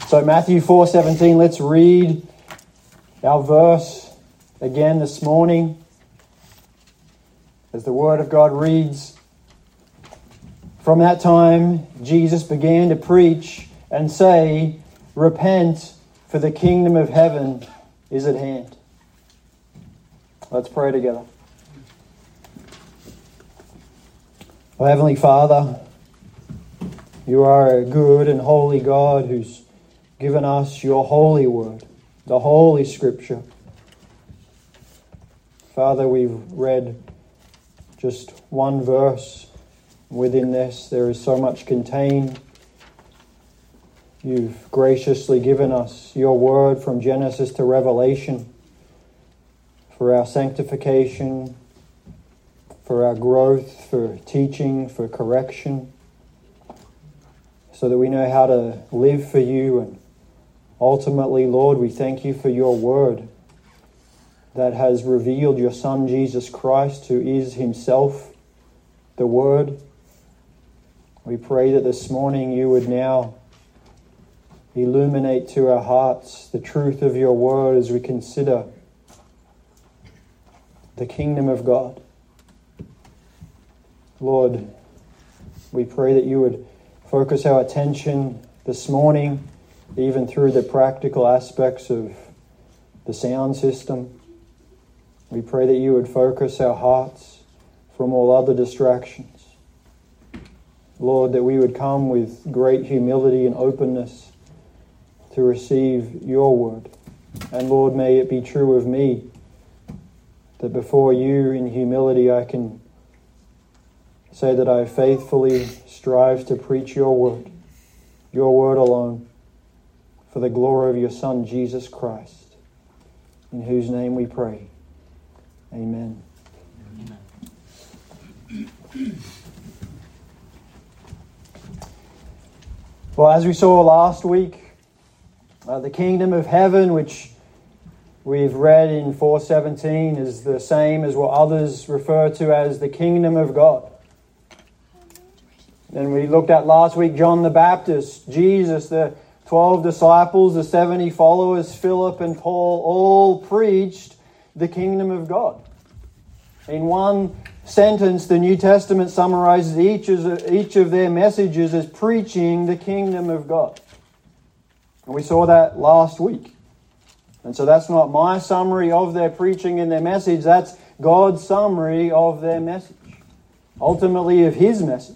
So Matthew 4:17, let's read our verse again this morning as the Word of God reads. From that time, Jesus began to preach and say, "Repent, for the kingdom of heaven is at hand." Let's pray together. Oh, Heavenly Father, you are a good and holy God who's given us your holy word, the Holy Scripture. Father, we've read just one verse. Within this, there is so much contained. You've graciously given us your word from Genesis to Revelation for our sanctification, for our growth, for teaching, for correction, so that we know how to live for you. And ultimately, Lord, we thank you for your word that has revealed your Son, Jesus Christ, who is himself the Word. We pray that this morning you would now illuminate to our hearts the truth of your word as we consider the kingdom of God. Lord, we pray that you would focus our attention this morning, even through the practical aspects of the sound system. We pray that you would focus our hearts from all other distractions. Lord, that we would come with great humility and openness to receive your word. And Lord, may it be true of me that before you in humility I can say that I faithfully strive to preach your word alone, for the glory of your Son, Jesus Christ, in whose name we pray. Amen. Well, as we saw last week, the kingdom of heaven, which we've read in 4:17, is the same as what others refer to as the kingdom of God. And we looked at last week John the Baptist, Jesus, the 12 disciples, the 70 followers, Philip and Paul, all preached the kingdom of God. In one sentence, the New Testament summarizes each of their messages as preaching the kingdom of God. And we saw that last week. And so that's not my summary of their preaching and their message, that's God's summary of their message. Ultimately of his message.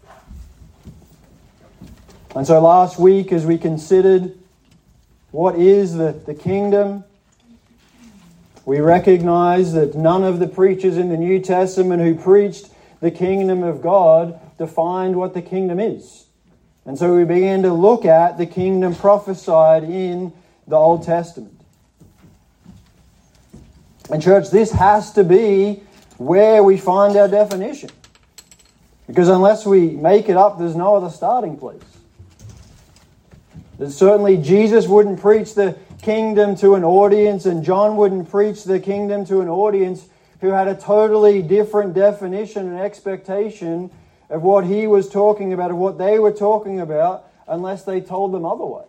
And so last week, as we considered what is the kingdom, we recognize that none of the preachers in the New Testament who preached the kingdom of God defined what the kingdom is. And so we began to look at the kingdom prophesied in the Old Testament. And church, this has to be where we find our definition. Because unless we make it up, there's no other starting place. That certainly Jesus wouldn't preach the kingdom to an audience, and John wouldn't preach the kingdom to an audience who had a totally different definition and expectation of what he was talking about, of what they were talking about, unless they told them otherwise.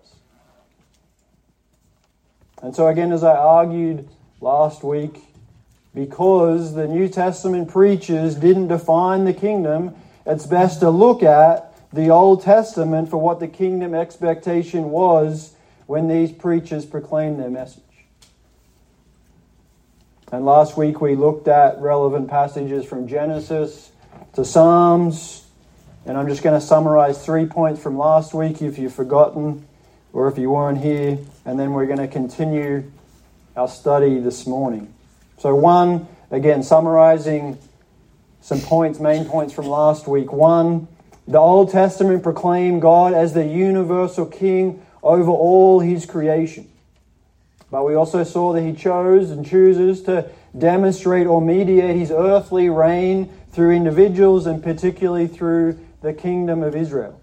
And so again, as I argued last week, because the New Testament preachers didn't define the kingdom, it's best to look at the Old Testament for what the kingdom expectation was when these preachers proclaimed their message. And last week we looked at relevant passages from Genesis to Psalms, and I'm just going to summarize 3 points from last week if you've forgotten or if you weren't here, and then we're going to continue our study this morning. So one, again, summarizing some points, main points from last week. One, the Old Testament proclaimed God as the universal king over all his creation. But we also saw that he chose and chooses to demonstrate or mediate his earthly reign through individuals and particularly through the kingdom of Israel.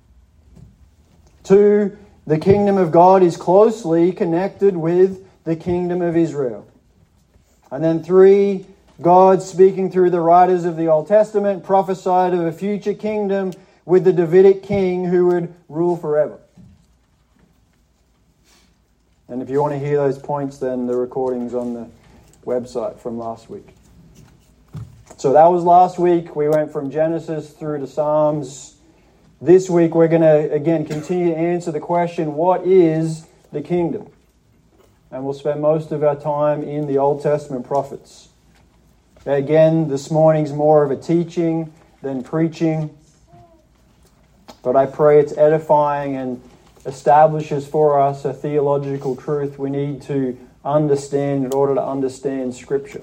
2, the kingdom of God is closely connected with the kingdom of Israel. And then 3, God, speaking through the writers of the Old Testament, prophesied of a future kingdom with the Davidic king who would rule forever. And if you want to hear those points, then the recording's on the website from last week. So that was last week. We went from Genesis through to Psalms. This week we're going to, again, continue to answer the question, what is the kingdom? And we'll spend most of our time in the Old Testament prophets. Again, this morning's more of a teaching than preaching. But I pray it's edifying and establishes for us a theological truth we need to understand in order to understand Scripture.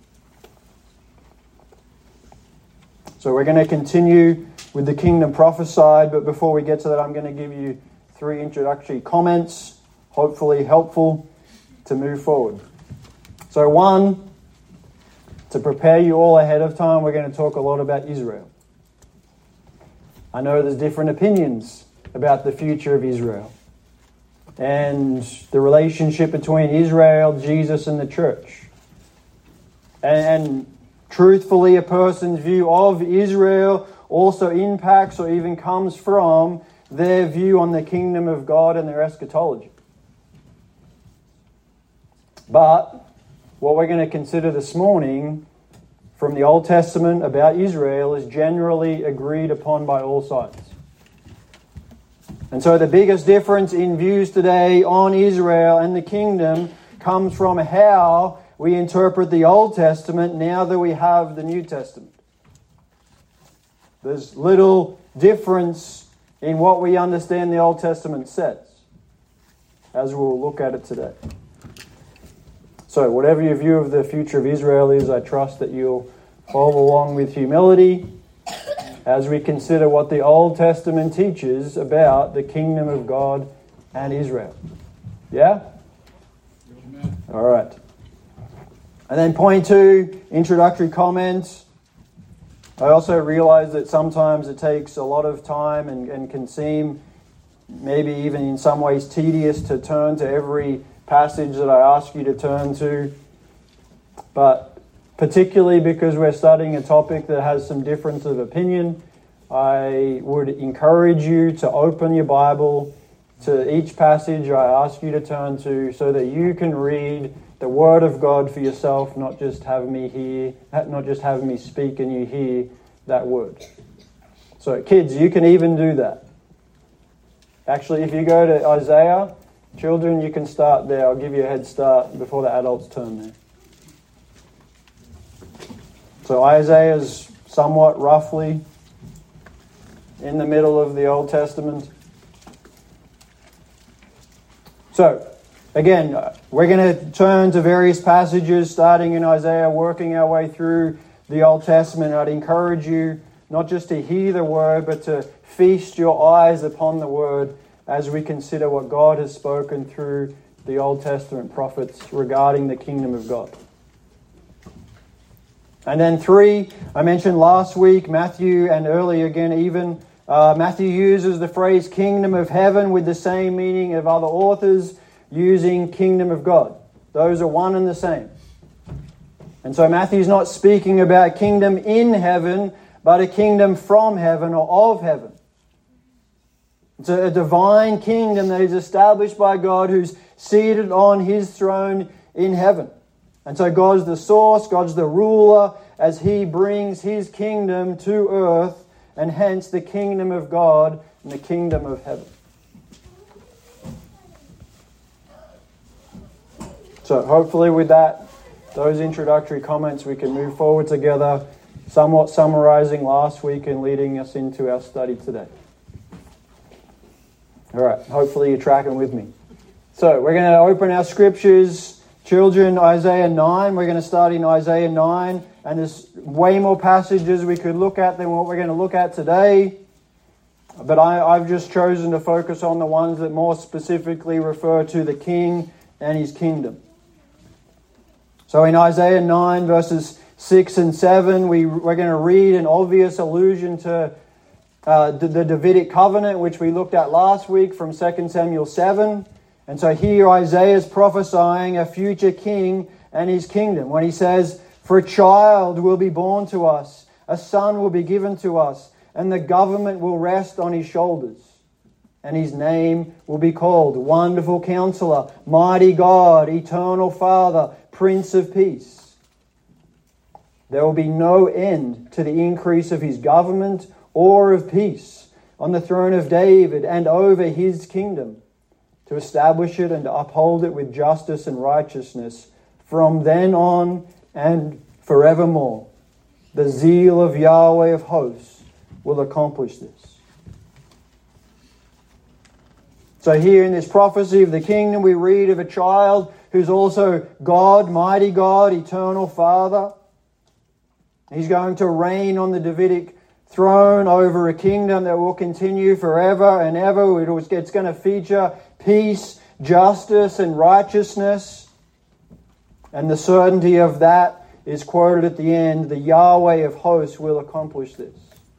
So we're going to continue with the kingdom prophesied, but before we get to that, I'm going to give you 3 introductory comments, hopefully helpful to move forward. So 1, to prepare you all ahead of time, we're going to talk a lot about Israel. I know there's different opinions about the future of Israel and the relationship between Israel, Jesus, and the church. And truthfully, a person's view of Israel also impacts or even comes from their view on the kingdom of God and their eschatology. But what we're going to consider this morning from the Old Testament about Israel is generally agreed upon by all sides. And so the biggest difference in views today on Israel and the kingdom comes from how we interpret the Old Testament now that we have the New Testament. There's little difference in what we understand the Old Testament says, as we'll look at it today. So whatever your view of the future of Israel is, I trust that you'll follow along with humility as we consider what the Old Testament teaches about the kingdom of God and Israel. Yeah? Amen. All right. And then point 2, introductory comments. I also realize that sometimes it takes a lot of time and can seem maybe even in some ways tedious to turn to every passage that I ask you to turn to. But particularly because we're studying a topic that has some difference of opinion, I would encourage you to open your Bible to each passage I ask you to turn to so that you can read the Word of God for yourself, not just have me speak and you hear that word. So kids, you can even do that. Actually, if you go to Isaiah, children, you can start there. I'll give you a head start before the adults turn there. So Isaiah is somewhat roughly in the middle of the Old Testament. So, again, we're going to turn to various passages starting in Isaiah, working our way through the Old Testament. I'd encourage you not just to hear the word, but to feast your eyes upon the word as we consider what God has spoken through the Old Testament prophets regarding the kingdom of God. And then 3, I mentioned last week, Matthew, and earlier again even, Matthew uses the phrase kingdom of heaven with the same meaning of other authors using kingdom of God. Those are one and the same. And so Matthew's not speaking about kingdom in heaven, but a kingdom from heaven or of heaven. It's a divine kingdom that is established by God who's seated on his throne in heaven. And so God's the source, God's the ruler as he brings his kingdom to earth, and hence the kingdom of God and the kingdom of heaven. So hopefully with those introductory comments, we can move forward together, somewhat summarizing last week and leading us into our study today. All right, hopefully you're tracking with me. So we're going to open our scriptures. Children, Isaiah 9. We're going to start in Isaiah 9. And there's way more passages we could look at than what we're going to look at today. But I've just chosen to focus on the ones that more specifically refer to the king and his kingdom. So in Isaiah 9, verses 6 and 7, we're going to read an obvious allusion to the Davidic covenant, which we looked at last week from 2 Samuel 7. And so here Isaiah is prophesying a future king and his kingdom when he says, "For a child will be born to us, a son will be given to us, and the government will rest on his shoulders. and his name will be called Wonderful Counselor, Mighty God, Eternal Father, Prince of Peace. There will be no end to the increase of his government or of peace on the throne of David and over his kingdom, to establish it and to uphold it with justice and righteousness from then on and forevermore. The zeal of Yahweh of hosts will accomplish this. So here in this prophecy of the kingdom, we read of a child who's also God, mighty God, eternal Father. He's going to reign on the Davidic throne over a kingdom that will continue forever and ever. It's going to feature peace, justice, and righteousness. And the certainty of that is quoted at the end. The Yahweh of hosts will accomplish this.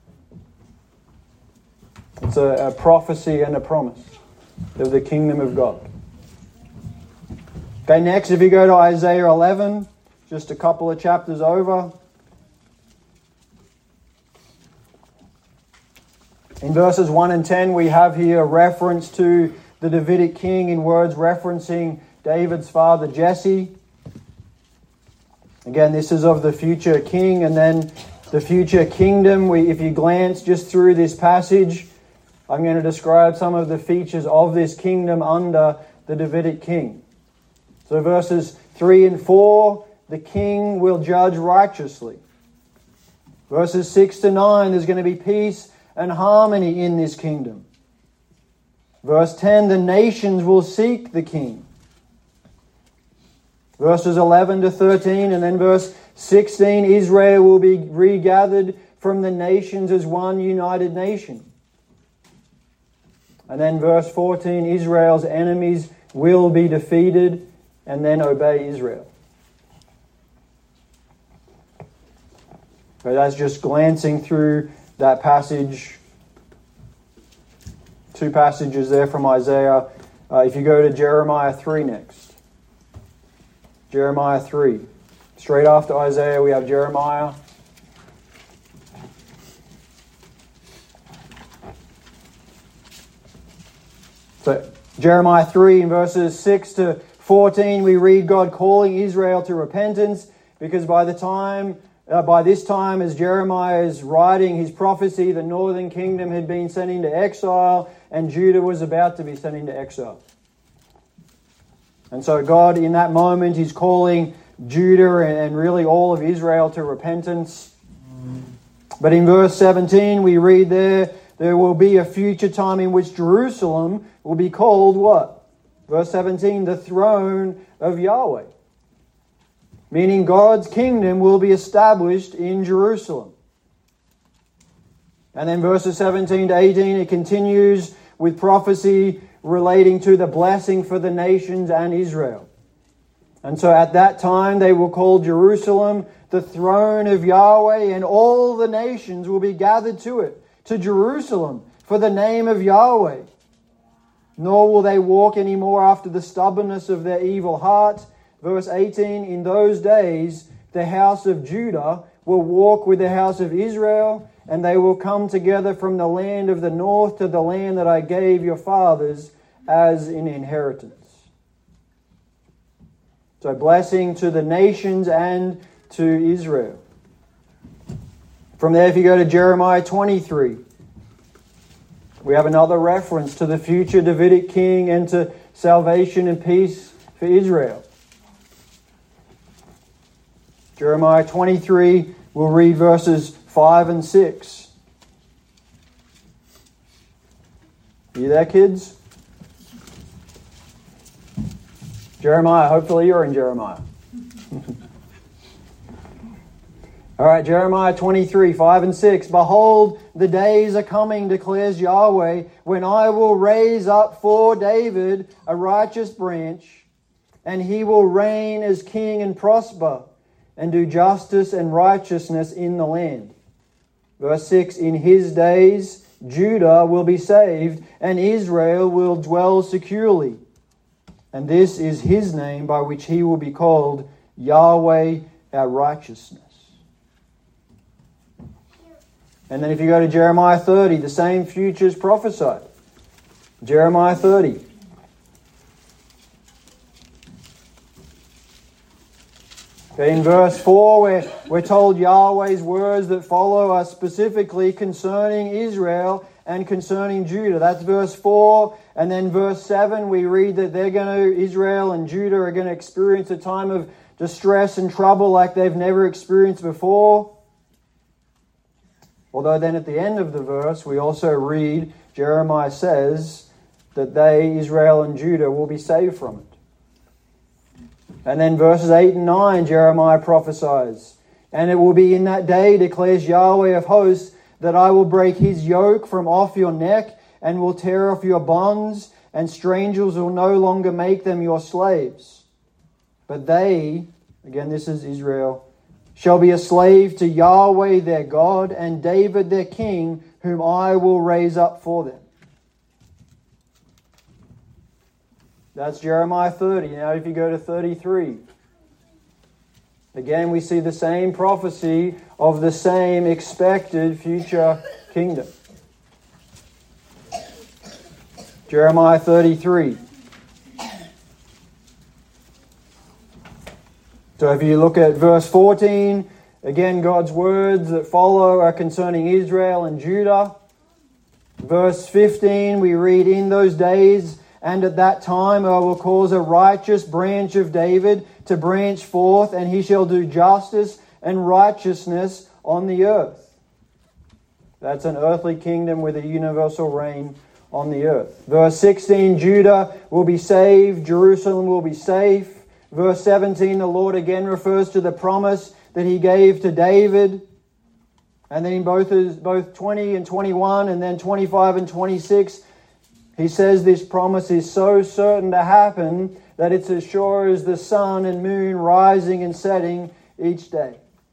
It's a prophecy and a promise of the kingdom of God. Okay, next, if you go to Isaiah 11, just a couple of chapters over. In verses 1 and 10, we have here a reference to the Davidic king in words referencing David's father Jesse. Again, this is of the future king and then the future kingdom. If you glance just through this passage, I'm going to describe some of the features of this kingdom under the Davidic king. So verses 3 and 4, the king will judge righteously. Verses 6 to 9, there's going to be peace and harmony in this kingdom. Verse 10, the nations will seek the king. Verses 11 to 13, and then verse 16, Israel will be regathered from the nations as one united nation. And then verse 14, Israel's enemies will be defeated and then obey Israel. So that's just glancing through that passage. Two passages there from Isaiah. If you go to Jeremiah 3 next. Jeremiah 3. Straight after Isaiah we have Jeremiah. So Jeremiah 3 in verses 6 to 14 we read God calling Israel to repentance, because by this time as Jeremiah is writing his prophecy, the northern kingdom had been sent into exile and Judah was about to be sent into exile. And so God in that moment is calling Judah and really all of Israel to repentance. But in verse 17 we read there will be a future time in which Jerusalem will be called what? Verse 17, the throne of Yahweh. Meaning God's kingdom will be established in Jerusalem. And then verses 17 to 18, it continues with prophecy relating to the blessing for the nations and Israel. And so at that time they will call Jerusalem the throne of Yahweh, and all the nations will be gathered to it, to Jerusalem, for the name of Yahweh. Nor will they walk any more after the stubbornness of their evil heart. Verse 18, in those days the house of Judah will walk with the house of Israel, and they will come together from the land of the north to the land that I gave your fathers as an inheritance. So blessing to the nations and to Israel. From there, if you go to Jeremiah 23, we have another reference to the future Davidic king and to salvation and peace for Israel. Jeremiah 23, we'll read verses 5 and 6. Are you there, kids? Jeremiah, hopefully you're in Jeremiah. All right, Jeremiah 23, 5 and 6. Behold, the days are coming, declares Yahweh, when I will raise up for David a righteous branch, and he will reign as king and prosper, and do justice and righteousness in the land. Verse 6, in his days Judah will be saved, and Israel will dwell securely. And this is his name by which he will be called, Yahweh our righteousness. And then if you go to Jeremiah 30, the same future is prophesied. Jeremiah 30. In verse 4, we're told Yahweh's words that follow are specifically concerning Israel and concerning Judah. That's verse 4. And then verse 7, we read that Israel and Judah are going to experience a time of distress and trouble like they've never experienced before. Although then at the end of the verse, we also read, Jeremiah says that Israel and Judah, will be saved from it. And then verses 8 and 9, Jeremiah prophesies, "And it will be in that day, declares Yahweh of hosts, that I will break his yoke from off your neck and will tear off your bonds, and strangers will no longer make them your slaves. But they," again this is Israel, "shall be a slave to Yahweh their God and David their king, whom I will raise up for them." That's Jeremiah 30. Now if you go to 33, again we see the same prophecy of the same expected future kingdom. Jeremiah 33. So if you look at verse 14, again God's words that follow are concerning Israel and Judah. Verse 15, we read, "In those days and at that time I will cause a righteous branch of David to branch forth, and he shall do justice and righteousness on the earth." That's an earthly kingdom with a universal reign on the earth. Verse 16, Judah will be saved, Jerusalem will be safe. Verse 17, the Lord again refers to the promise that he gave to David. And then in both 20 and 21 and then 25 and 26, he says this promise is so certain to happen that it's as sure as the sun and moon rising and setting each day.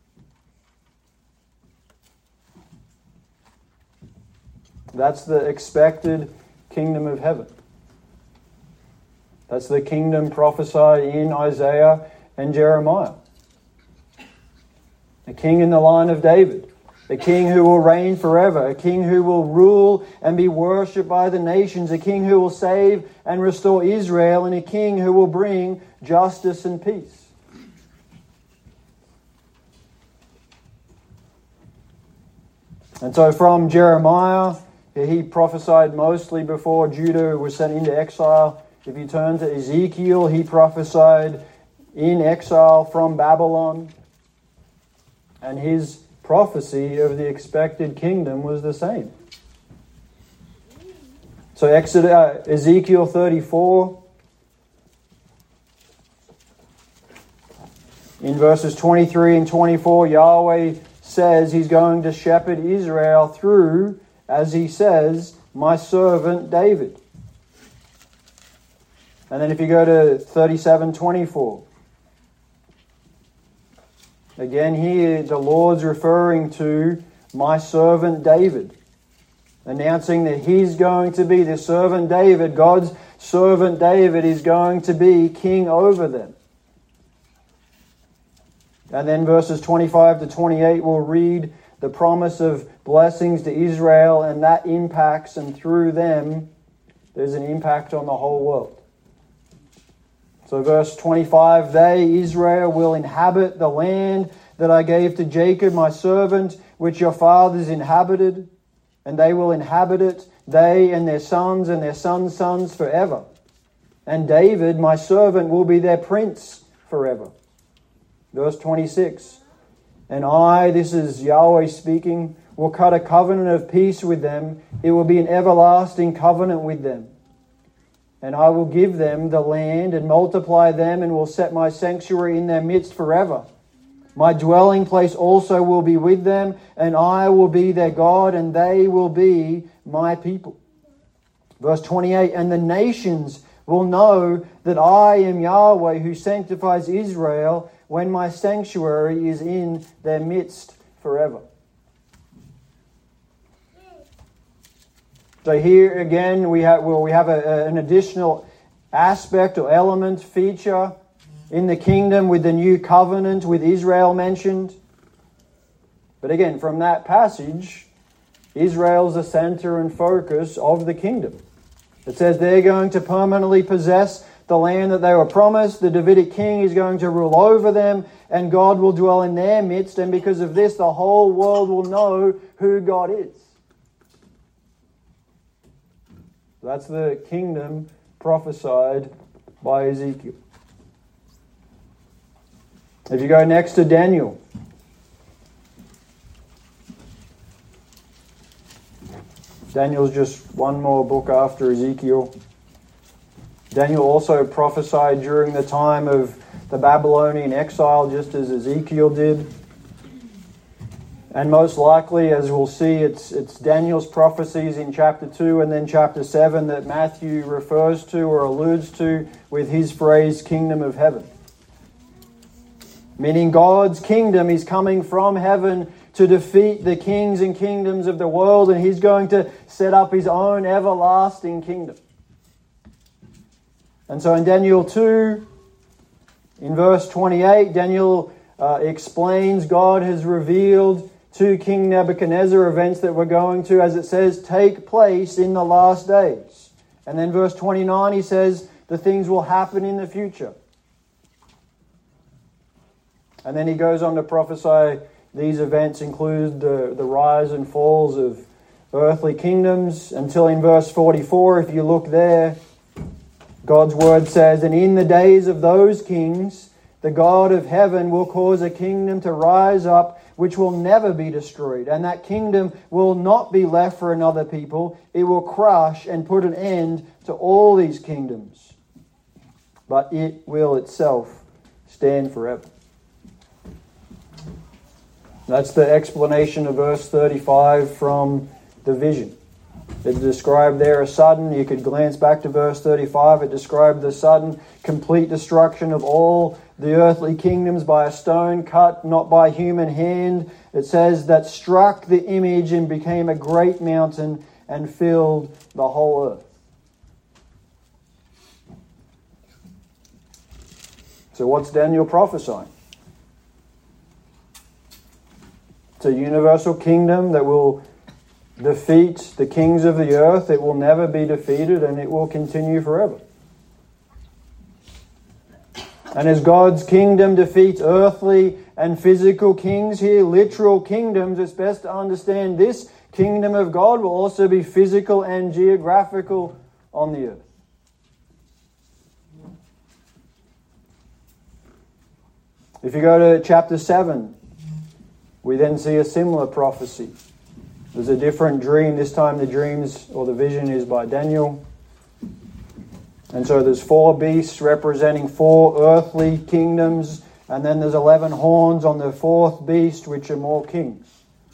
That's the expected kingdom of heaven. That's the kingdom prophesied in Isaiah and Jeremiah. A king in the line of David. A king who will reign forever. A king who will rule and be worshipped by the nations. A king who will save and restore Israel. And a king who will bring justice and peace. And so from Jeremiah, he prophesied mostly before Judah was sent into exile. If you turn to Ezekiel, he prophesied in exile from Babylon. And his prophecy of the expected kingdom was the same. So Ezekiel 34, in verses 23 and 24, Yahweh says he's going to shepherd Israel through, as he says, my servant David. And then if you go to 37:24, again here the Lord's referring to my servant David, announcing that he's going to be the servant David, God's servant David is going to be king over them. And then verses 25 to 28 will read the promise of blessings to Israel, and that impacts, and through them there's an impact on the whole world. So verse 25, they, Israel, will inhabit the land that I gave to Jacob, my servant, which your fathers inhabited, and they will inhabit it, they and their sons' sons forever. And David, my servant, will be their prince forever. Verse 26, and I, this is Yahweh speaking, will cut a covenant of peace with them. It will be an everlasting covenant with them. And I will give them the land and multiply them, and will set my sanctuary in their midst forever. My dwelling place also will be with them, and I will be their God, and they will be my people. Verse 28, and the nations will know that I am Yahweh who sanctifies Israel when my sanctuary is in their midst forever. So here again we have an additional aspect or element, feature in the kingdom with the new covenant with Israel mentioned. But again, from that passage, Israel's the center and focus of the kingdom. It says they're going to permanently possess the land that they were promised. The Davidic king is going to rule over them, and God will dwell in their midst. And because of this, the whole world will know who God is. That's the kingdom prophesied by Ezekiel. If you go next to Daniel, Daniel's just one more book after Ezekiel. Daniel also prophesied during the time of the Babylonian exile, just as Ezekiel did. And most likely, as we'll see, it's Daniel's prophecies in chapter 2 and then chapter 7 that Matthew refers to or alludes to with his phrase, kingdom of heaven. Meaning God's kingdom is coming from heaven to defeat the kings and kingdoms of the world, and He's going to set up His own everlasting kingdom. And so in Daniel 2, in verse 28, Daniel explains God has revealed to King Nebuchadnezzar events that were going to, as it says, take place in the last days. And then verse 29, he says, the things will happen in the future. And then he goes on to prophesy these events include the rise and falls of earthly kingdoms until in verse 44, if you look there, God's word says, and in the days of those kings, the God of heaven will cause a kingdom to rise up which will never be destroyed. And that kingdom will not be left for another people. It will crush and put an end to all these kingdoms. But it will itself stand forever. That's the explanation of verse 35 from the vision. It described there a sudden, you could glance back to verse 35, it described the sudden, complete destruction of all the earthly kingdoms by a stone cut, not by human hand. It says that struck the image and became a great mountain and filled the whole earth. So what's Daniel prophesying? It's a universal kingdom that will defeat the kings of the earth. It will never be defeated and it will continue forever. And as God's kingdom defeats earthly and physical kings here, literal kingdoms, it's best to understand this kingdom of God will also be physical and geographical on the earth. If you go to chapter 7, we then see a similar prophecy. There's a different dream. This time the dreams or the vision is by Daniel. And so there's 4 beasts representing 4 earthly kingdoms. And then there's 11 horns on the 4th beast, which are more kings.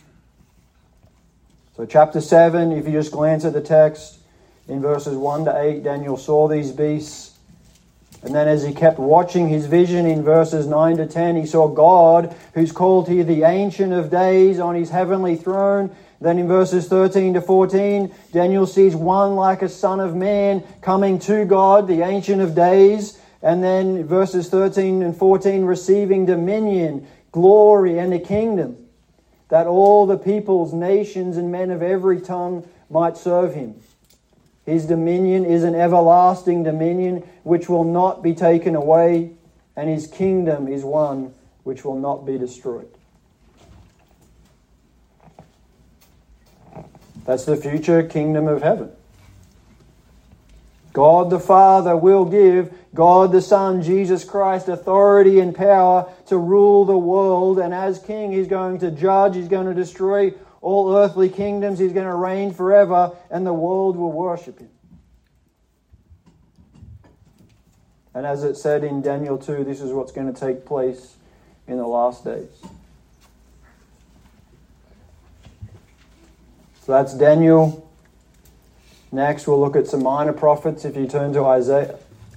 So chapter 7, if you just glance at the text, in verses 1 to 8, Daniel saw these beasts. And then as he kept watching his vision in verses 9 to 10, he saw God, who's called here the Ancient of Days, on his heavenly throne. Then in verses 13 to 14, Daniel sees one like a son of man coming to God, the Ancient of Days. And then verses 13 and 14, receiving dominion, glory, and a kingdom, that all the peoples, nations, and men of every tongue might serve him. His dominion is an everlasting dominion which will not be taken away, and his kingdom is one which will not be destroyed. That's the future kingdom of heaven. God the Father will give God the Son, Jesus Christ, authority and power to rule the world. And as King, He's going to judge, He's going to destroy all earthly kingdoms, He's going to reign forever, and the world will worship Him. And as it said in Daniel 2, this is what's going to take place in the last days. So that's Daniel. Next, we'll look at some minor prophets. If you turn to Hosea,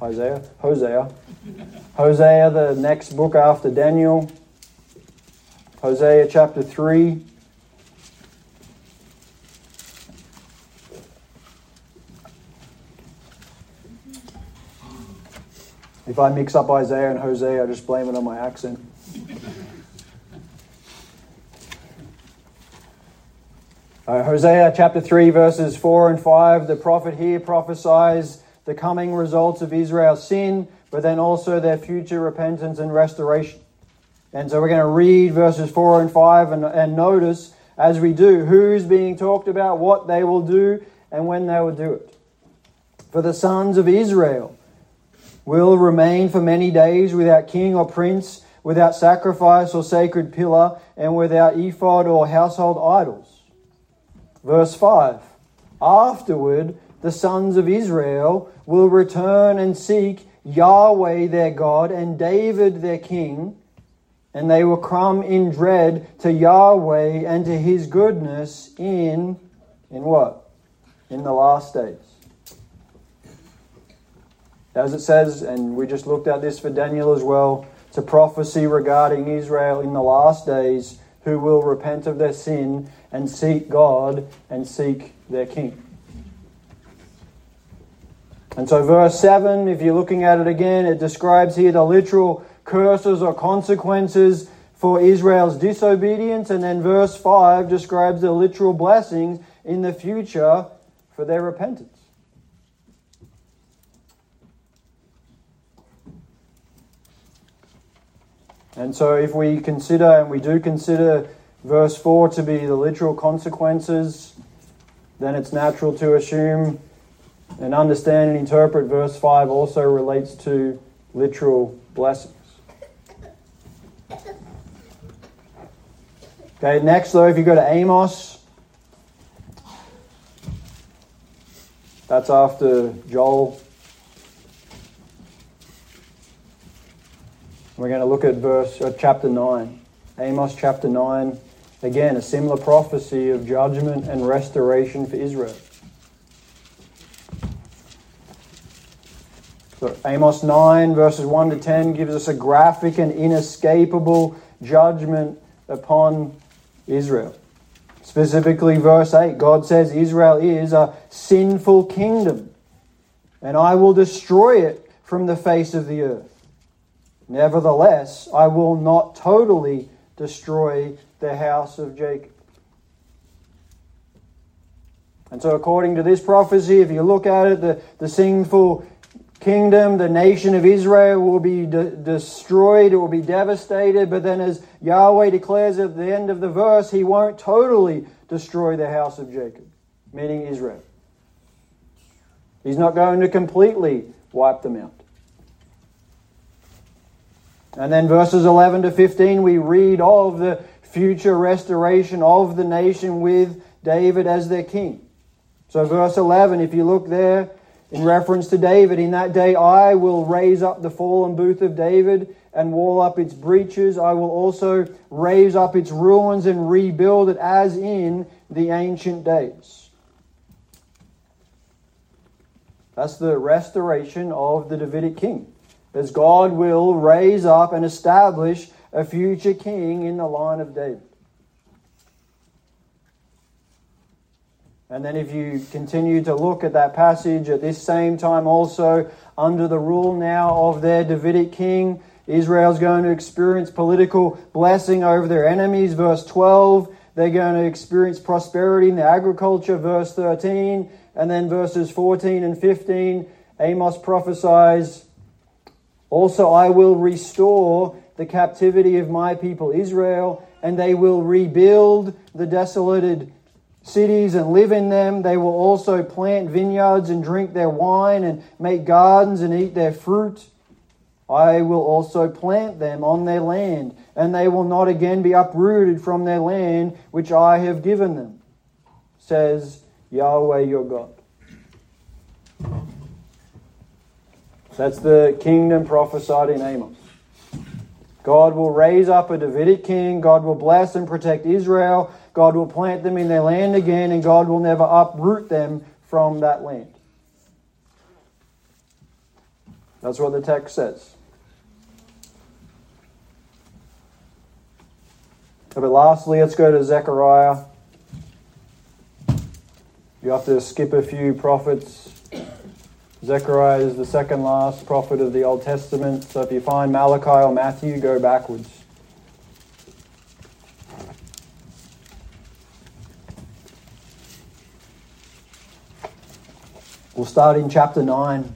the next book after Daniel. Hosea chapter 3. If I mix up Isaiah and Hosea, I just blame it on my accent. Hosea chapter 3 verses 4 and 5, the prophet here prophesies the coming results of Israel's sin, but then also their future repentance and restoration. And so we're going to read verses 4 and 5 and notice as we do who's being talked about, what they will do, and when they will do it. For the sons of Israel will remain for many days without king or prince, without sacrifice or sacred pillar, and without ephod or household idols. Verse 5, afterward the sons of Israel will return and seek Yahweh their God and David their king, and they will come in dread to Yahweh and to his goodness in what? In the last days. As it says, and we just looked at this for Daniel as well, it's a prophecy regarding Israel in the last days who will repent of their sin and seek God and seek their king. And so verse 7, if you're looking at it again, it describes here the literal curses or consequences for Israel's disobedience. And then verse 5 describes the literal blessings in the future for their repentance. And so if we consider, and we do consider verse 4 to be the literal consequences, then it's natural to assume and understand and interpret verse 5 also relates to literal blessings. Okay, next though, if you go to Amos, that's after Joel. We're going to look at chapter 9. Amos chapter 9. Again, a similar prophecy of judgment and restoration for Israel. So Amos 9 verses 1 to 10 gives us a graphic and inescapable judgment upon Israel. Specifically verse 8, God says Israel is a sinful kingdom, and I will destroy it from the face of the earth. Nevertheless, I will not totally destroy the house of Jacob. And so according to this prophecy, if you look at it, the sinful kingdom, the nation of Israel will be destroyed, it will be devastated. But then as Yahweh declares at the end of the verse, he won't totally destroy the house of Jacob, meaning Israel. He's not going to completely wipe them out. And then verses 11 to 15, we read of the future restoration of the nation with David as their king. So verse 11, if you look there, in reference to David, in that day I will raise up the fallen booth of David and wall up its breaches. I will also raise up its ruins and rebuild it as in the ancient days. That's the restoration of the Davidic king. As God will raise up and establish a future king in the line of David. And then if you continue to look at that passage at this same time also, under the rule now of their Davidic king, Israel's going to experience political blessing over their enemies. Verse 12, they're going to experience prosperity in their agriculture. Verse 13, and then verses 14 and 15, Amos prophesies, also I will restore the captivity of my people Israel, and they will rebuild the desolated cities and live in them. They will also plant vineyards and drink their wine and make gardens and eat their fruit. I will also plant them on their land, and they will not again be uprooted from their land which I have given them, says Yahweh your God. That's the kingdom prophesied in Amos. God will raise up a Davidic king. God will bless and protect Israel. God will plant them in their land again, and God will never uproot them from that land. That's what the text says. But lastly, let's go to Zechariah. You have to skip a few prophets. Zechariah is the second last prophet of the Old Testament. So if you find Malachi or Matthew, go backwards. We'll start in chapter 9.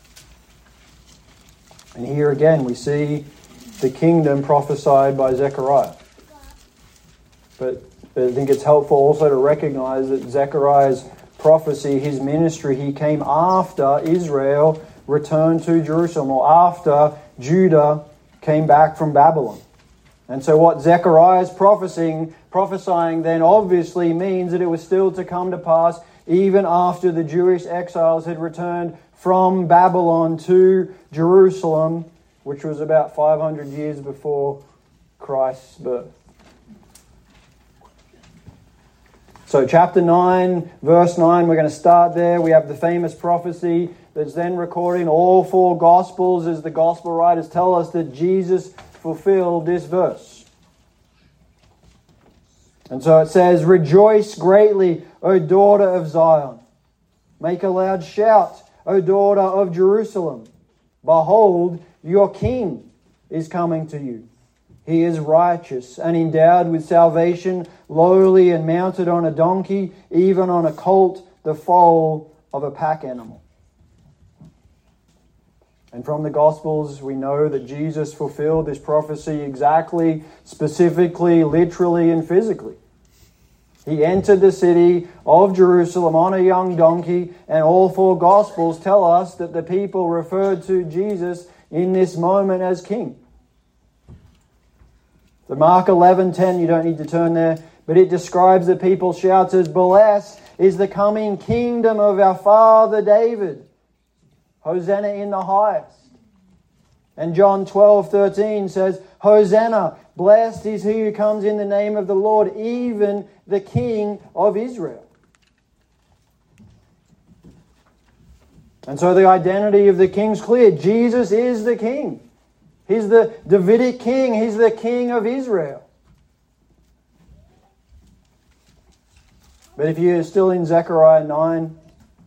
And here again we see the kingdom prophesied by Zechariah. But I think it's helpful also to recognize that Zechariah's prophecy, his ministry, he came after Israel returned to Jerusalem, or after Judah came back from Babylon. And so what Zechariah is prophesying then obviously means that it was still to come to pass even after the Jewish exiles had returned from Babylon to Jerusalem, which was about 500 years before Christ's birth. So chapter 9, verse 9, we're going to start there. We have the famous prophecy that's then recorded in all four Gospels as the Gospel writers tell us that Jesus fulfilled this verse. And so it says, "Rejoice greatly, O daughter of Zion. Make a loud shout, O daughter of Jerusalem. Behold, your king is coming to you. He is righteous and endowed with salvation, lowly and mounted on a donkey, even on a colt, the foal of a pack animal." And from the Gospels, we know that Jesus fulfilled this prophecy exactly, specifically, literally, and physically. He entered the city of Jerusalem on a young donkey, and all four Gospels tell us that the people referred to Jesus in this moment as king. The Mark 11:10, you don't need to turn there, but it describes the people shouted, "Blessed is the coming kingdom of our father David. Hosanna in the highest." And John 12:13 says, "Hosanna, blessed is he who comes in the name of the Lord, even the King of Israel." And so the identity of the king's clear. Jesus is the king. He's the Davidic king. He's the king of Israel. But if you're still in Zechariah 9,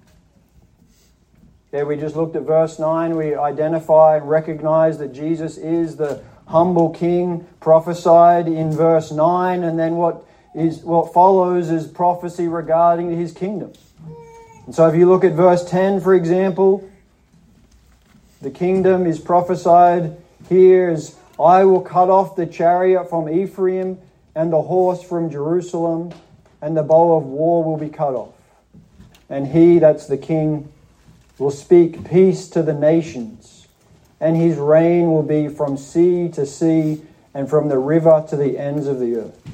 we just looked at verse 9. We identify and recognize that Jesus is the humble king prophesied in verse 9. And then what follows is prophecy regarding his kingdom. And so if you look at verse 10, for example, the kingdom is prophesied here as, "I will cut off the chariot from Ephraim and the horse from Jerusalem, and the bow of war will be cut off. And he," that's the king, "will speak peace to the nations, and his reign will be from sea to sea and from the river to the ends of the earth."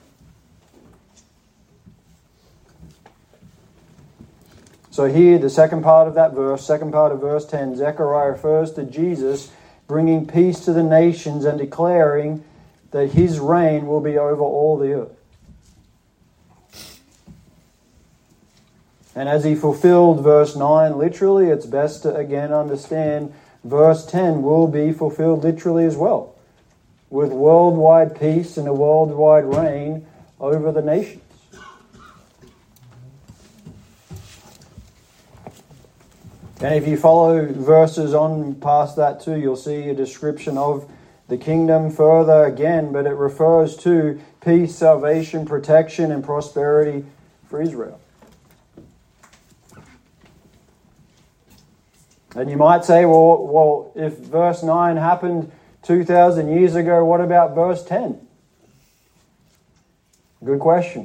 So here, the second part of that verse, second part of verse 10, Zechariah refers to Jesus bringing peace to the nations and declaring that his reign will be over all the earth. And as he fulfilled verse 9 literally, it's best to again understand verse 10 will be fulfilled literally as well, with worldwide peace and a worldwide reign over the nations. And if you follow verses on past that too, you'll see a description of the kingdom further again, but it refers to peace, salvation, protection, and prosperity for Israel. And you might say, well, if verse 9 happened 2,000 years ago, what about verse 10? Good question.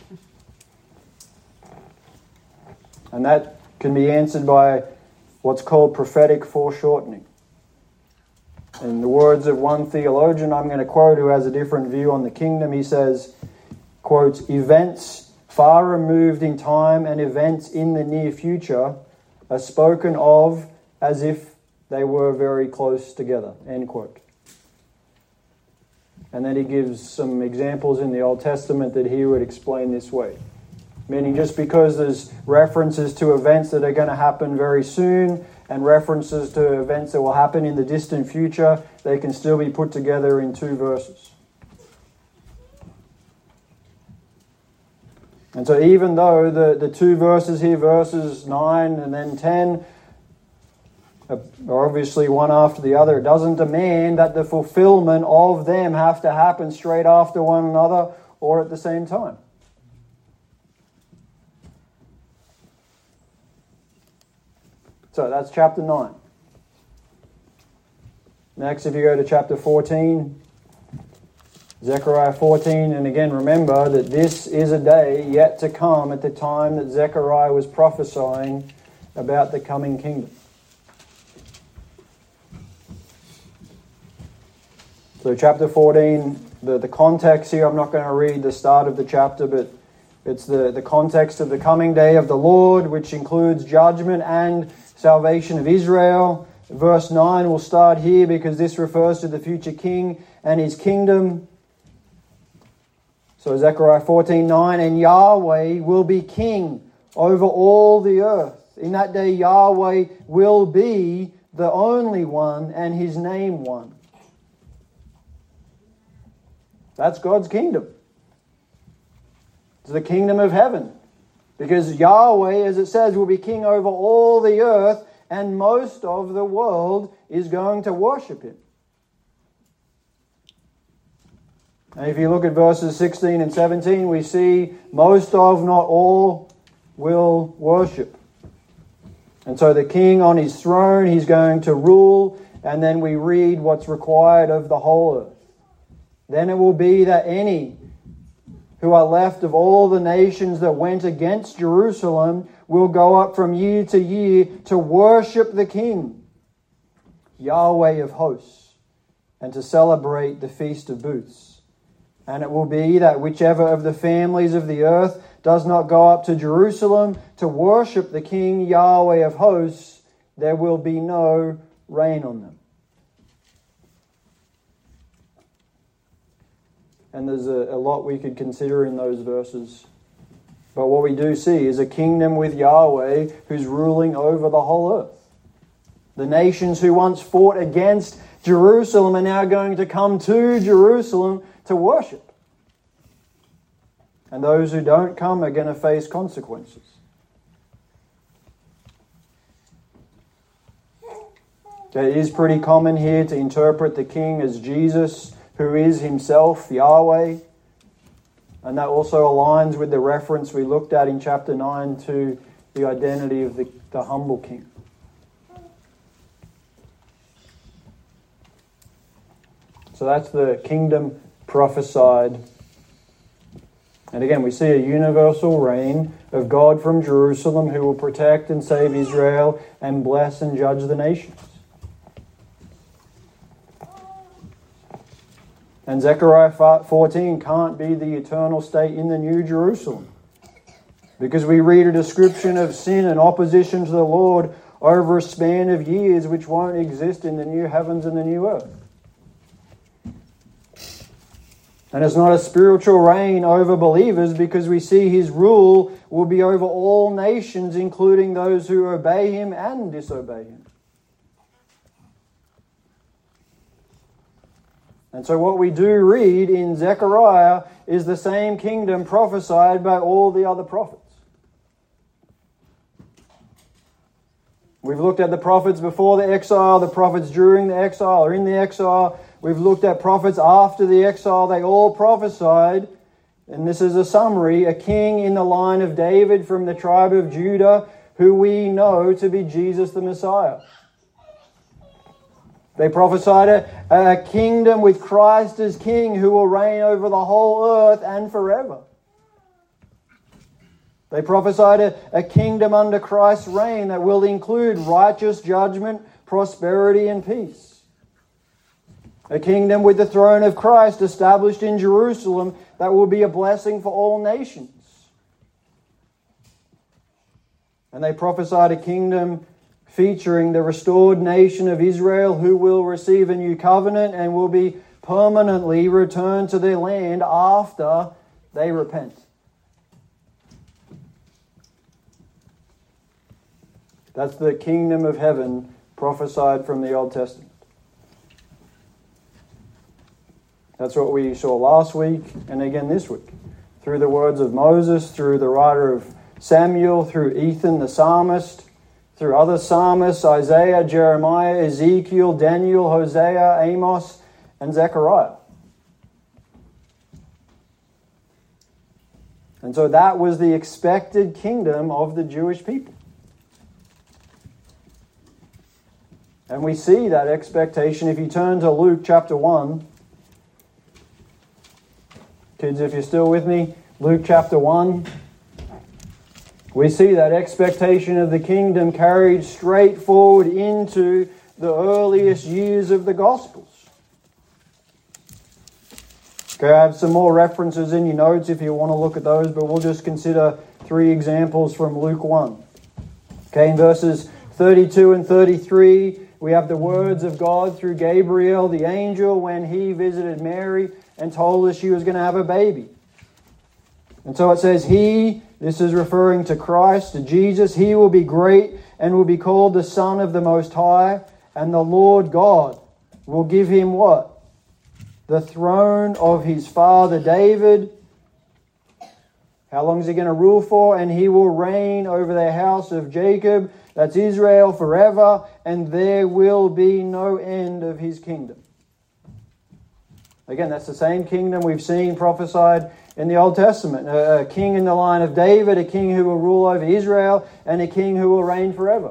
And that can be answered by what's called prophetic foreshortening. In the words of one theologian I'm going to quote who has a different view on the kingdom, he says, quotes, "Events far removed in time and events in the near future are spoken of as if they were very close together," end quote. And then he gives some examples in the Old Testament that he would explain this way. Meaning just because there's references to events that are going to happen very soon and references to events that will happen in the distant future, they can still be put together in two verses. And so even though the two verses here, verses 9 and then 10, are obviously one after the other, it doesn't demand that the fulfillment of them have to happen straight after one another or at the same time. So that's chapter 9. Next, if you go to chapter 14, Zechariah 14, and again remember that this is a day yet to come at the time that Zechariah was prophesying about the coming kingdom. So chapter 14, the context here, I'm not going to read the start of the chapter, but it's the context of the coming day of the Lord, which includes judgment and salvation of Israel. Verse 9 will start here because this refers to the future king and his kingdom. So Zechariah 14:9, and Yahweh will be king over all the earth. In that day Yahweh will be the only one and his name one. That's God's kingdom. It's the kingdom of heaven. Because Yahweh, as it says, will be king over all the earth, and most of the world is going to worship him. And if you look at verses 16 and 17, we see most of, not all, will worship. And so the king on his throne, he's going to rule, and then we read what's required of the whole earth. Then it will be that any who are left of all the nations that went against Jerusalem will go up from year to year to worship the King, Yahweh of hosts, and to celebrate the Feast of Booths. And it will be that whichever of the families of the earth does not go up to Jerusalem to worship the King, Yahweh of hosts, there will be no rain on them. And there's a lot we could consider in those verses. But what we do see is a kingdom with Yahweh who's ruling over the whole earth. The nations who once fought against Jerusalem are now going to come to Jerusalem to worship. And those who don't come are going to face consequences. Okay, it is pretty common here to interpret the king as Jesus, who is himself Yahweh. And that also aligns with the reference we looked at in chapter 9 to the identity of the humble king. So that's the kingdom prophesied. And again, we see a universal reign of God from Jerusalem who will protect and save Israel and bless and judge the nations. And Zechariah 14 can't be the eternal state in the New Jerusalem, because we read a description of sin and opposition to the Lord over a span of years which won't exist in the new heavens and the new earth. And it's not a spiritual reign over believers, because we see his rule will be over all nations, including those who obey him and disobey him. And so what we do read in Zechariah is the same kingdom prophesied by all the other prophets. We've looked at the prophets before the exile, the prophets during the exile or in the exile. We've looked at prophets after the exile. They all prophesied, and this is a summary, a king in the line of David from the tribe of Judah, who we know to be Jesus the Messiah. They prophesied a kingdom with Christ as king who will reign over the whole earth and forever. They prophesied a kingdom under Christ's reign that will include righteous judgment, prosperity, and peace. A kingdom with the throne of Christ established in Jerusalem that will be a blessing for all nations. And they prophesied a kingdom featuring the restored nation of Israel who will receive a new covenant and will be permanently returned to their land after they repent. That's the kingdom of heaven prophesied from the Old Testament. That's what we saw last week and again this week. Through the words of Moses, through the writer of Samuel, through Ethan the psalmist, through other psalmists, Isaiah, Jeremiah, Ezekiel, Daniel, Hosea, Amos, and Zechariah. And so that was the expected kingdom of the Jewish people. And we see that expectation if you turn to Luke chapter 1. Kids, if you're still with me, Luke chapter 1. We see that expectation of the kingdom carried straight forward into the earliest years of the Gospels. Okay, I have some more references in your notes if you want to look at those, but we'll just consider 3 examples from Luke 1. Okay, in verses 32 and 33, we have the words of God through Gabriel, the angel, when he visited Mary and told her she was going to have a baby. And so it says, this is referring to Christ, to Jesus, he will be great and will be called the Son of the Most High, and the Lord God will give him what? The throne of his father David. How long is he going to rule for? And he will reign over the house of Jacob, that's Israel, forever, and there will be no end of his kingdom. Again, that's the same kingdom we've seen prophesied in the Old Testament. A king in the line of David, a king who will rule over Israel, and a king who will reign forever.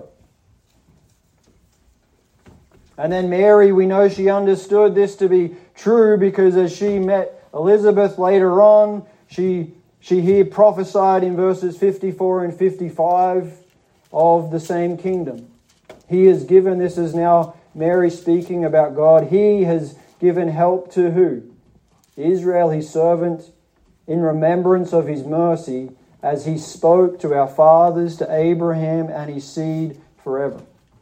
And then Mary, we know she understood this to be true because as she met Elizabeth later on, she here prophesied in verses 54 and 55 of the same kingdom. He has given, this is now Mary speaking about God, he has given help to who? Israel, his servant, in remembrance of his mercy, as he spoke to our fathers, to Abraham and his seed forever.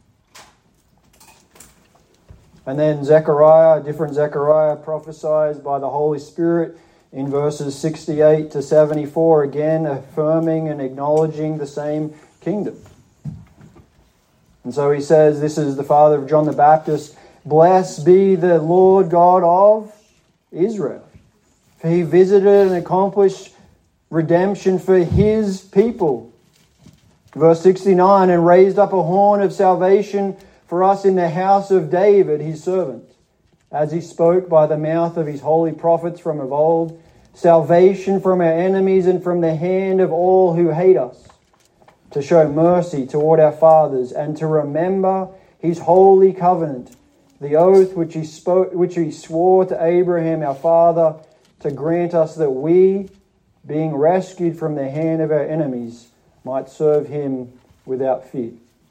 And then Zechariah, a different Zechariah, prophesies by the Holy Spirit in verses 68 to 74, again affirming and acknowledging the same kingdom. And so he says, this is the father of John the Baptist, blessed be the Lord God of Israel, for he visited and accomplished redemption for his people. Verse 69, and raised up a horn of salvation for us in the house of David, his servant, as he spoke by the mouth of his holy prophets from of old, salvation from our enemies and from the hand of all who hate us, to show mercy toward our fathers and to remember his holy covenant, the oath which he swore to Abraham our father, to grant us that we, being rescued from the hand of our enemies, might serve him without fear.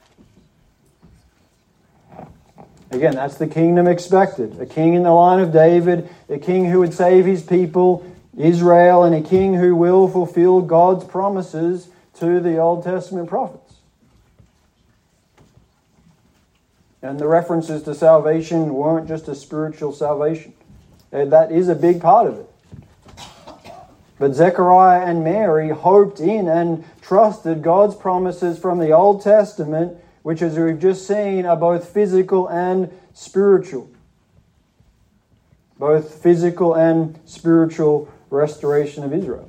Again, that's the kingdom expected. A king in the line of David, a king who would save his people, Israel, and a king who will fulfill God's promises to the Old Testament prophets. And the references to salvation weren't just a spiritual salvation. That is a big part of it. But Zechariah and Mary hoped in and trusted God's promises from the Old Testament, which, as we've just seen, are both physical and spiritual. Both physical and spiritual restoration of Israel.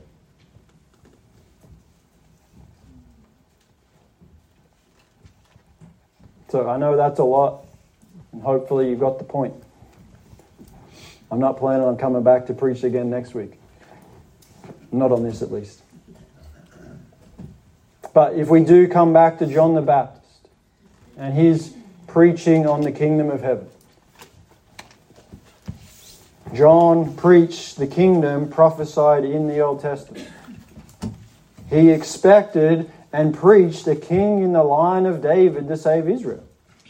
So I know that's a lot, and hopefully you got the point. I'm not planning on coming back to preach again next week. Not on this, at least. But if we do come back to John the Baptist and his preaching on the kingdom of heaven, John preached the kingdom prophesied in the Old Testament. He expected and preached a king in the line of David to save Israel.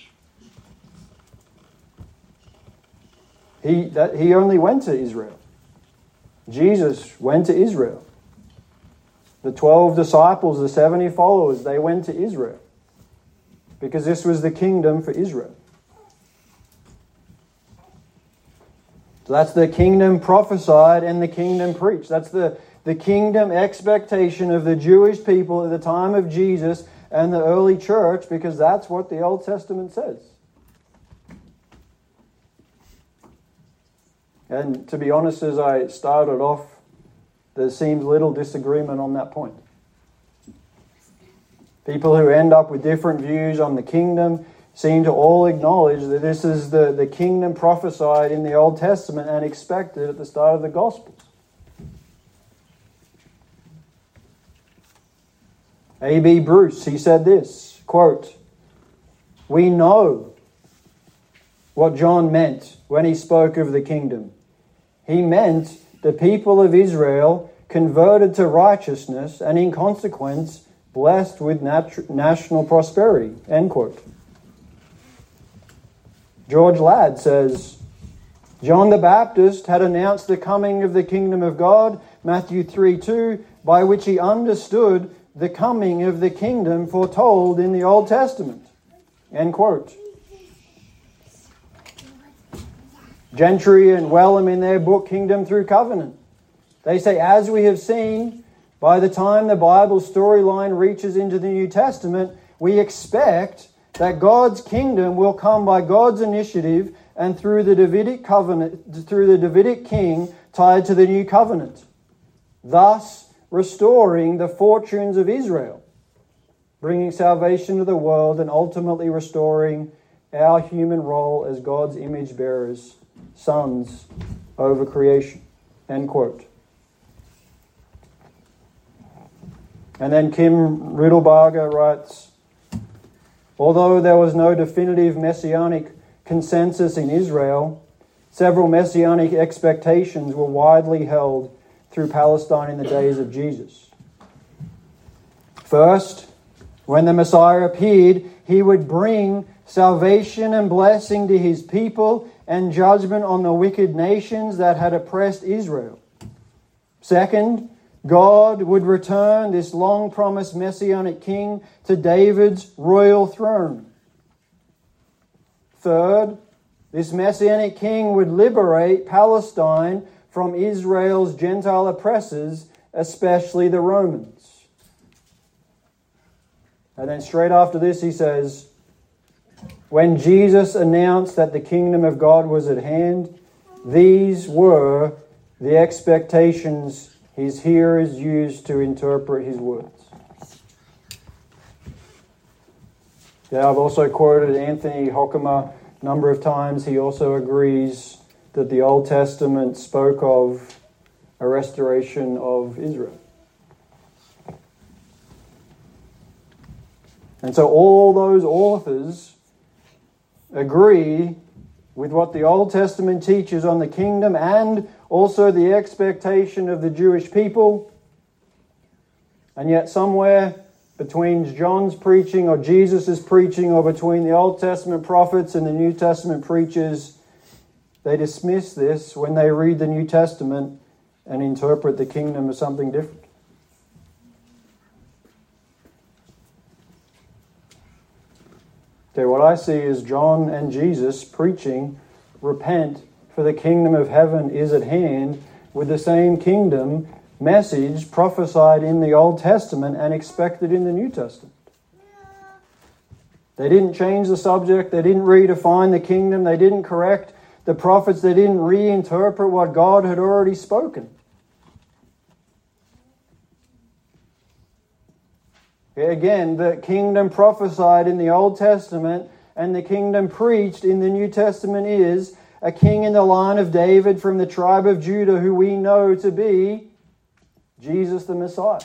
He only went to Israel. Jesus went to Israel. The 12 disciples, the 70 followers, they went to Israel. Because this was the kingdom for Israel. So that's the kingdom prophesied and the kingdom preached. That's the kingdom expectation of the Jewish people at the time of Jesus and the early church, because that's what the Old Testament says. And to be honest, as I started off, there seems little disagreement on that point. People who end up with different views on the kingdom seem to all acknowledge that this is the kingdom prophesied in the Old Testament and expected at the start of the Gospels. A.B. Bruce, he said this, quote, "We know what John meant when he spoke of the kingdom. He meant the people of Israel converted to righteousness and in consequence blessed with national prosperity. End quote. George Ladd says, John the Baptist had announced the coming of the kingdom of God, Matthew 3:2, by which he understood the coming of the kingdom foretold in the Old Testament. End quote. Gentry and Wellham in their book Kingdom Through Covenant, they say, as we have seen, by the time the Bible storyline reaches into the New Testament, we expect that God's kingdom will come by God's initiative and through the Davidic covenant, through the Davidic king tied to the new covenant, thus restoring the fortunes of Israel, bringing salvation to the world and ultimately restoring our human role as God's image bearers, sons over creation. End quote. And then Kim Riddlebarger writes, although there was no definitive messianic consensus in Israel, several messianic expectations were widely held through Palestine in the days of Jesus. First, when the Messiah appeared, he would bring salvation and blessing to his people and judgment on the wicked nations that had oppressed Israel. Second, God would return this long-promised messianic king to David's royal throne. Third, this messianic king would liberate Palestine from Israel's Gentile oppressors, especially the Romans. And then straight after this he says, when Jesus announced that the kingdom of God was at hand, these were the expectations his hearers used to interpret his words. Yeah, I've also quoted Anthony Hoekema a number of times. He also agrees that the Old Testament spoke of a restoration of Israel. And so all those authors agree with what the Old Testament teaches on the kingdom and also the expectation of the Jewish people. And yet somewhere between John's preaching or Jesus' preaching or between the Old Testament prophets and the New Testament preachers, they dismiss this when they read the New Testament and interpret the kingdom as something different. Okay, what I see is John and Jesus preaching, repent, for the kingdom of heaven is at hand, with the same kingdom message prophesied in the Old Testament and expected in the New Testament. They didn't change the subject. They didn't redefine the kingdom. They didn't correct the prophets. They didn't reinterpret what God had already spoken. Again, the kingdom prophesied in the Old Testament and the kingdom preached in the New Testament is a king in the line of David from the tribe of Judah who we know to be Jesus the Messiah.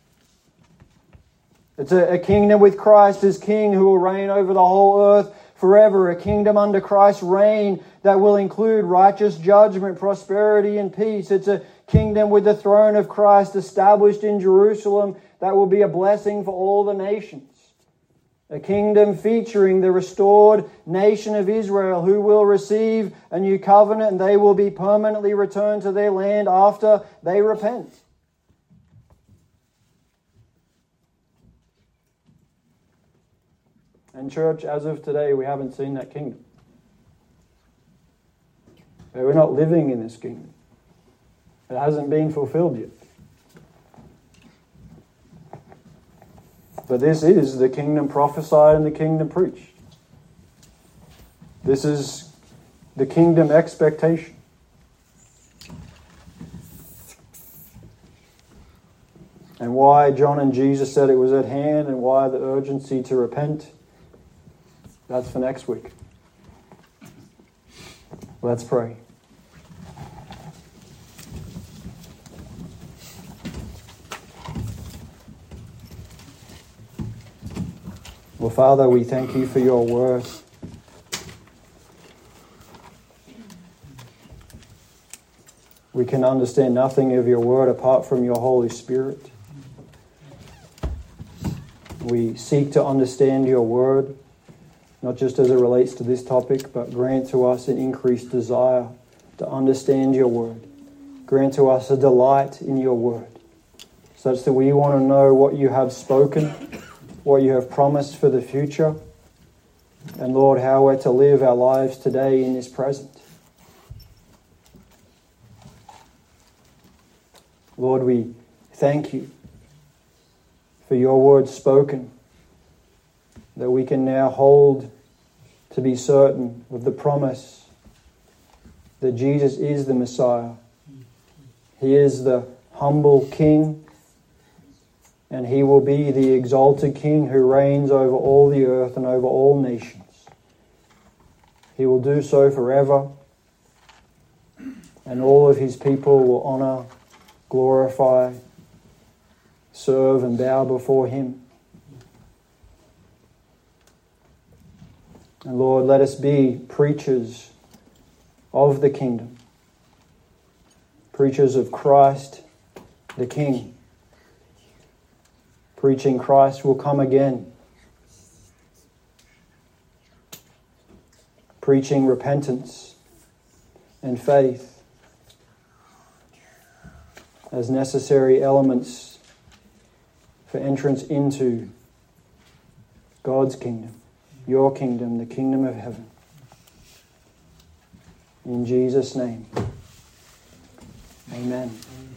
It's a kingdom with Christ as king who will reign over the whole earth forever. A kingdom under Christ's reign that will include righteous judgment, prosperity, and peace. It's a kingdom with the throne of Christ established in Jerusalem that will be a blessing for all the nations. A kingdom featuring the restored nation of Israel who will receive a new covenant and they will be permanently returned to their land after they repent. And church, as of today, we haven't seen that kingdom. We're not living in this kingdom. It hasn't been fulfilled yet. But this is the kingdom prophesied and the kingdom preached. This is the kingdom expectation. And why John and Jesus said it was at hand and why the urgency to repent, that's for next week. Let's pray. Well, Father, we thank you for your word. We can understand nothing of your word apart from your Holy Spirit. We seek to understand your word, not just as it relates to this topic, but grant to us an increased desire to understand your word. Grant to us a delight in your word, such that we want to know what you have spoken, what you have promised for the future, and Lord, how we're to live our lives today in this present. Lord, we thank you for your word spoken, that we can now hold to be certain of the promise that Jesus is the Messiah. He is the humble King, and he will be the exalted King who reigns over all the earth and over all nations. He will do so forever, and all of his people will honor, glorify, serve and bow before him. And Lord, let us be preachers of the kingdom, preachers of Christ the King, preaching Christ will come again, preaching repentance and faith as necessary elements for entrance into God's kingdom, your kingdom, the kingdom of heaven. In Jesus' name, amen.